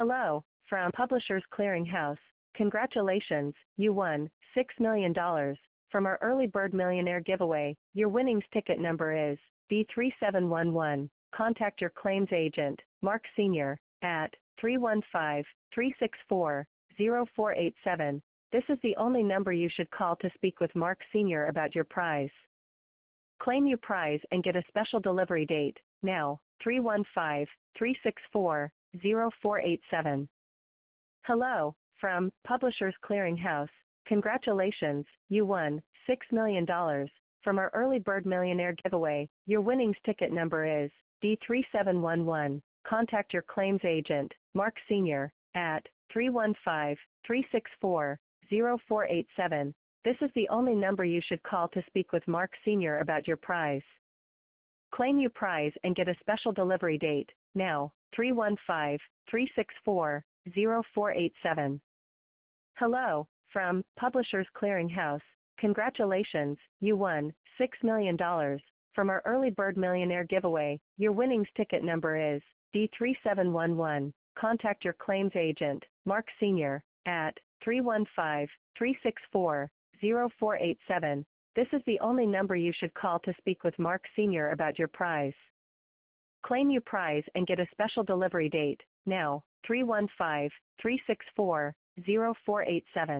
Hello, from Publishers Clearinghouse. Congratulations, you won $6 million from our Early Bird Millionaire giveaway. Your winnings ticket number is B3711. Contact your claims agent, Mark Sr., at 315-364-0487. This is the only number you should call to speak with Mark Sr. about your prize. Claim your prize and get a special delivery date, now, 315-364-0487. Hello, from Publishers Clearinghouse. Congratulations, you won $6 million from our Early Bird Millionaire giveaway. Your winnings ticket number is D3711. Contact your claims agent, Mark Sr., at 315-364-0487. This is the only number you should call to speak with Mark Sr. about your prize. Claim your prize and get a special delivery date, now, 315-364-0487. Hello, from Publishers Clearinghouse. Congratulations, you won $6 million from our Early Bird Millionaire giveaway. Your winnings ticket number is D3711. Contact your claims agent, Mark Sr., at 315-364-0487. This is the only number you should call to speak with Mark Sr. about your prize. Claim your prize and get a special delivery date, now, 315-364-0487.